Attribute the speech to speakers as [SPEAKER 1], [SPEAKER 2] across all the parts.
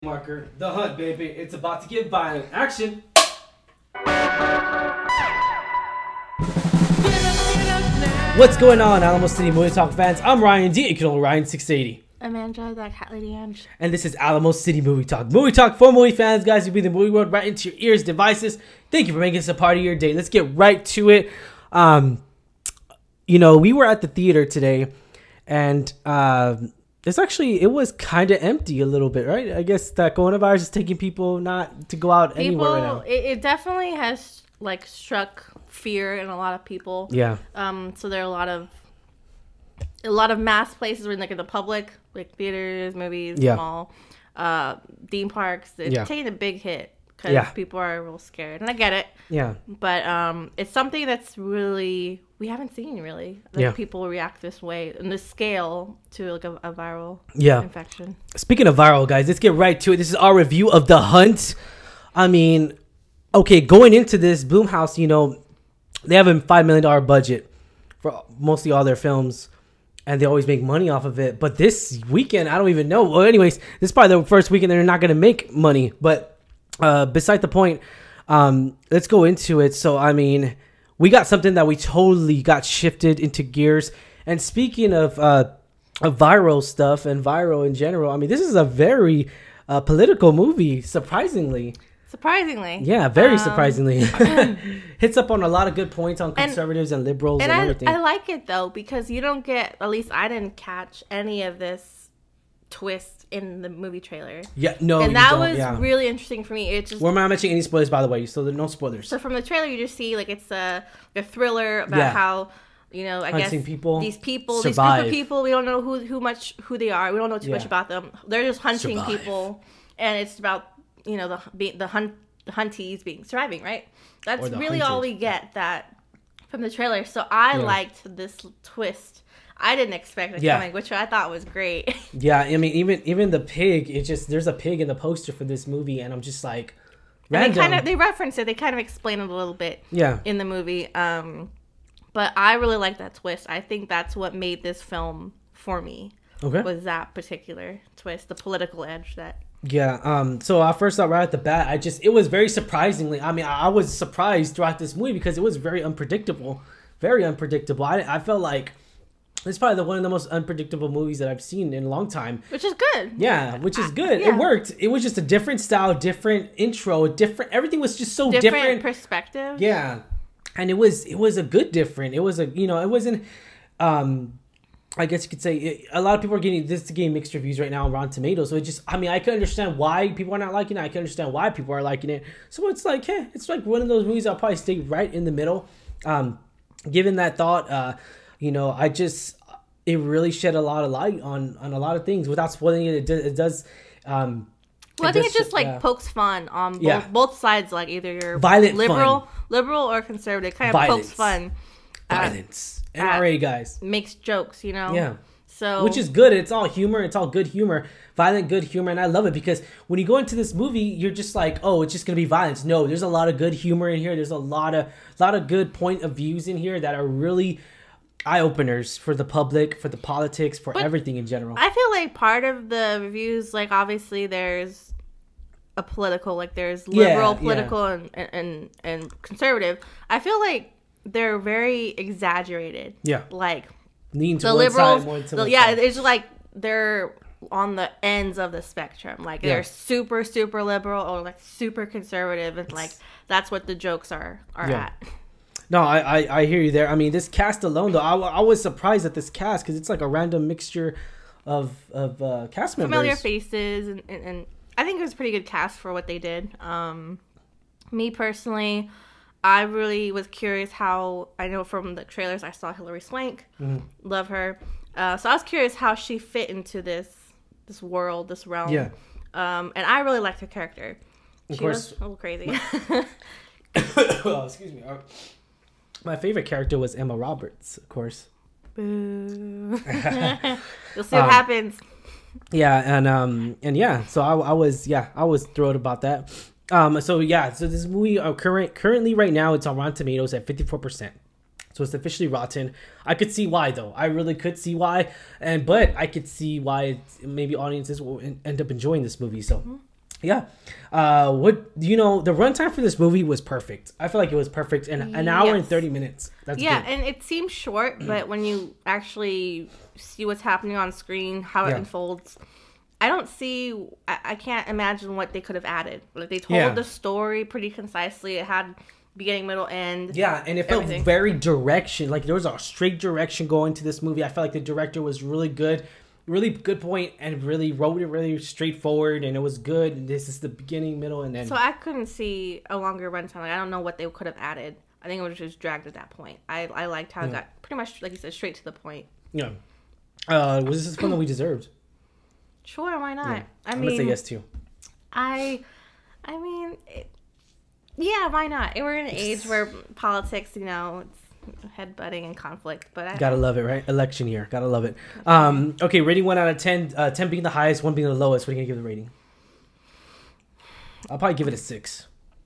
[SPEAKER 1] Marker, The Hunt, baby. It's about to get violent. Action! What's going on, Alamo City Movie Talk fans? I'm Ryan D. Ryan680.
[SPEAKER 2] I'm Angela, that cat lady Ange.
[SPEAKER 1] And this is Alamo City Movie Talk. Movie Talk for movie fans, guys. You bring the movie world right into your ears, devices. Thank you for making this a part of your day. Let's get right to it. We were at the theater today, and it was kind of empty a little bit, right? I guess that coronavirus is taking people not to go out anywhere right now.
[SPEAKER 2] It definitely has struck fear in a lot of people.
[SPEAKER 1] Yeah.
[SPEAKER 2] So there are a lot of mass places where in the public, like theaters, movies, mall, theme parks. It's taking a big hit because people are real scared, and I get it. Yeah. But it's something that's really we haven't seen people react this way in this scale to a viral infection.
[SPEAKER 1] Speaking of viral, guys, let's get right to it. This is our review of The Hunt. I mean, okay, going into this, Blumhouse, they have a $5 million budget for mostly all their films, and they always make money off of it. But this weekend, I don't even know. Well, anyways, this is probably the first weekend they're not going to make money. But beside the point, let's go into it. So, I mean, we got something that we totally got shifted into gears. And speaking of viral stuff and viral in general, I mean, this is a very political movie, surprisingly. Yeah, very surprisingly. Hits up on a lot of good points on conservatives and liberals and everything.
[SPEAKER 2] I like it, though, because you don't get, at least I didn't catch any of this twist in the movie trailer.
[SPEAKER 1] Yeah, no,
[SPEAKER 2] and that was really interesting for me. It just
[SPEAKER 1] we're not mentioning any spoilers, by the way, so there are no spoilers.
[SPEAKER 2] So from the trailer, you just see it's a thriller about how I guess these group of people, we don't know who they are. We don't know too much about them. They're just hunting people, and it's about the hunties surviving, right? That's really all we get that from the trailer. So I liked this twist. I didn't expect it coming, which I thought was great.
[SPEAKER 1] Yeah, I mean, even the pig. There's a pig in the poster for this movie, and I'm just like, random.
[SPEAKER 2] They reference it. They kind of explain it a little bit. In the movie. But I really like that twist. I think that's what made this film for me. Okay. Was that particular twist, the political edge that.
[SPEAKER 1] Yeah. So I first thought right at the bat, it was very surprisingly. I mean, I was surprised throughout this movie because it was very unpredictable. Very unpredictable. I felt like it's probably one of the most unpredictable movies that I've seen in a long time.
[SPEAKER 2] Which is good.
[SPEAKER 1] Yeah, which is good. It worked. It was just a different style, different intro, everything was just so different.
[SPEAKER 2] Different perspective.
[SPEAKER 1] Yeah. And it was a good different. It was it wasn't, I guess you could say a lot of people are getting mixed reviews right now on Rotten Tomatoes. So I can understand why people are not liking it. I can understand why people are liking it. So it's like, it's like one of those movies I'll probably stay right in the middle. Given that thought, it really shed a lot of light on a lot of things without spoiling it. It does.
[SPEAKER 2] I think it just pokes fun on both sides. Like either you're
[SPEAKER 1] violent
[SPEAKER 2] liberal or conservative. Kind of pokes fun.
[SPEAKER 1] Violence. NRA guys
[SPEAKER 2] makes jokes, Yeah. So
[SPEAKER 1] which is good. It's all humor. It's all good humor, violent good humor, and I love it because when you go into this movie, you're just like, oh, it's just gonna be violence. No, there's a lot of good humor in here. There's a lot of good point of views in here that are really eye openers for the public, for the politics, for everything in general.
[SPEAKER 2] I feel like part of the reviews, obviously there's a political, there's liberal, political, and conservative. I feel like they're very exaggerated. Yeah.
[SPEAKER 1] Lean to
[SPEAKER 2] the
[SPEAKER 1] one
[SPEAKER 2] liberals,
[SPEAKER 1] side, more to one side.
[SPEAKER 2] It's they're on the ends of the spectrum. They're super, super liberal or super conservative, and that's what the jokes are at.
[SPEAKER 1] No, I hear you there. I mean, this cast alone, though, I was surprised at this cast because it's a random mixture of cast members.
[SPEAKER 2] Familiar faces, and I think it was a pretty good cast for what they did. Me personally, I really was curious how, I know from the trailers I saw Hilary Swank, love her. So I was curious how she fit into this world, this realm. Yeah. And I really liked her character. She was a little crazy.
[SPEAKER 1] Well, excuse me. My favorite character was Emma Roberts, of course.
[SPEAKER 2] Boo. You'll see what happens.
[SPEAKER 1] Yeah, so I was thrilled about that. So this movie currently right now it's on Rotten Tomatoes at 54%. So it's officially rotten. I could see why, though. I really could see why. But I could see why maybe audiences will end up enjoying this movie. So Yeah. What the runtime for this movie was perfect. I feel like it was perfect in an hour and 30 minutes.
[SPEAKER 2] That's good. And it seems short, but when you actually see what's happening on screen, how it unfolds, I can't imagine what they could have added. Like, they told the story pretty concisely. It had beginning, middle, end.
[SPEAKER 1] Yeah, and it felt very direction. Like, there was a straight direction going to this movie. I felt like the director was really good. Really good point, and really wrote it really straightforward, and it was good. And this is the beginning, middle, and end.
[SPEAKER 2] So I couldn't see a longer runtime. Like, I don't know what they could have added. I think it was just dragged at that point. I liked how it got pretty much, like you said, straight to the point.
[SPEAKER 1] Yeah. Was this fun that we deserved?
[SPEAKER 2] Sure, why not?
[SPEAKER 1] Yeah. I'm gonna say yes too.
[SPEAKER 2] I mean, yeah, why not? We're in an age where politics, it's headbutting and conflict, but
[SPEAKER 1] gotta love it, right? Election year, gotta love it. Okay, rating 1 out of 10. 10 being the highest, 1 being the lowest. What are you gonna give the rating? I'll probably give it a 6.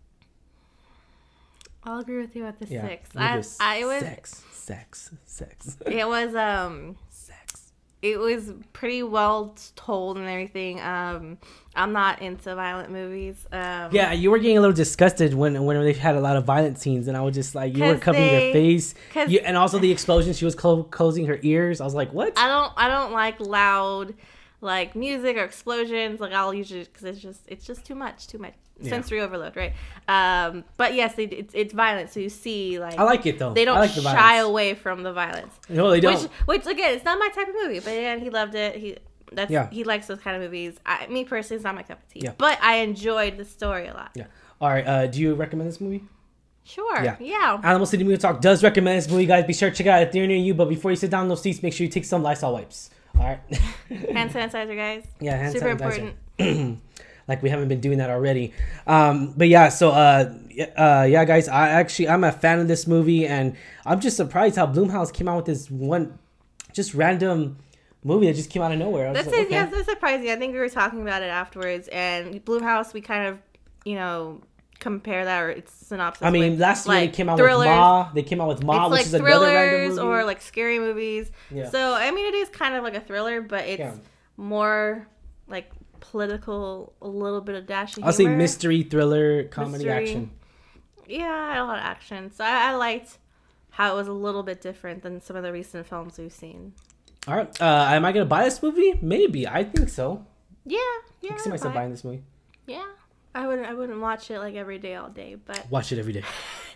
[SPEAKER 2] I'll agree with you at the 6.
[SPEAKER 1] I was sex.
[SPEAKER 2] It was sex. It was pretty well told and everything. I'm not into violent movies.
[SPEAKER 1] Yeah, you were getting a little disgusted when they had a lot of violent scenes, and I was just like, you were covering your face, and also the explosion. She was closing her ears. I was like, what?
[SPEAKER 2] I don't like loud, like, music or explosions. Like, I'll usually, because it's just too much. Sensory overload, right? But yes, it's violent, so you see, like,
[SPEAKER 1] I like it though.
[SPEAKER 2] They don't
[SPEAKER 1] like
[SPEAKER 2] shy away from the violence.
[SPEAKER 1] No, they don't.
[SPEAKER 2] Which again, it's not my type of movie, but again, he loved it. He likes those kind of movies. Me personally, it's not my cup of tea. Yeah. But I enjoyed the story a lot.
[SPEAKER 1] Yeah. All right. Do you recommend this movie?
[SPEAKER 2] Sure. Yeah.
[SPEAKER 1] Animal City Movie Talk does recommend this movie, guys. Be sure to check it out if they're near you. But before you sit down in those seats, make sure you take some Lysol wipes. All right.
[SPEAKER 2] Hand sanitizer, guys.
[SPEAKER 1] Yeah, hand
[SPEAKER 2] super
[SPEAKER 1] sanitizer.
[SPEAKER 2] Important.
[SPEAKER 1] Like we haven't been doing that already. But yeah, so guys, I'm a fan of this movie, and I'm just surprised how Blumhouse came out with this one just random movie that just came out of nowhere.
[SPEAKER 2] That's like, yeah, that's surprising. I think we were talking about it afterwards, and Blumhouse, we kind of, compare that, or its synopsis.
[SPEAKER 1] I mean, last year they came out with Ma. They came out with Ma, which is another random movie.
[SPEAKER 2] Or like scary movies. Yeah. So I mean, it is kind of like a thriller, but it's more like political, a little bit of dash of humor.
[SPEAKER 1] I'll say mystery, thriller, comedy, action.
[SPEAKER 2] Yeah, a lot of action. So I liked how it was a little bit different than some of the recent films we've seen.
[SPEAKER 1] All right. Am I going to buy this movie? Maybe. I think so.
[SPEAKER 2] Yeah.
[SPEAKER 1] I can see myself buying this movie.
[SPEAKER 2] Yeah. I wouldn't watch it like every day, all day, but...
[SPEAKER 1] Watch it every day.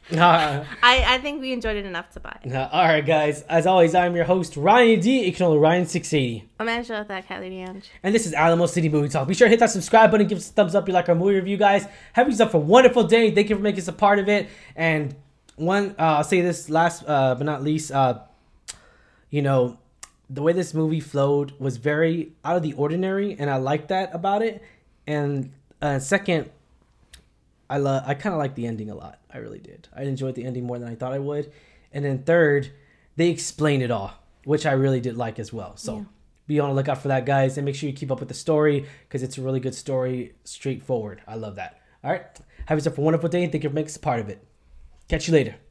[SPEAKER 2] I think we enjoyed it enough to buy it.
[SPEAKER 1] All right, guys. As always, I'm your host, Ryan D. You can know Ryan680.
[SPEAKER 2] I'm Angela with that Cat Lady Ange.
[SPEAKER 1] And this is Alamo City Movie Talk. Be sure to hit that subscribe button, give us a thumbs up if you like our movie review, guys. Have yourself a wonderful day. Thank you for making us a part of it. And I'll say this last but not least, the way this movie flowed was very out of the ordinary, and I like that about it. And second, I kind of like the ending a lot. I really did. I enjoyed the ending more than I thought I would. And then third, they explain it all, which I really did like as well. So be on the lookout for that, guys. And make sure you keep up with the story, because it's a really good story, straightforward. I love that. All right. Have yourself a wonderful day, and thank you for making us a part of it. Catch you later.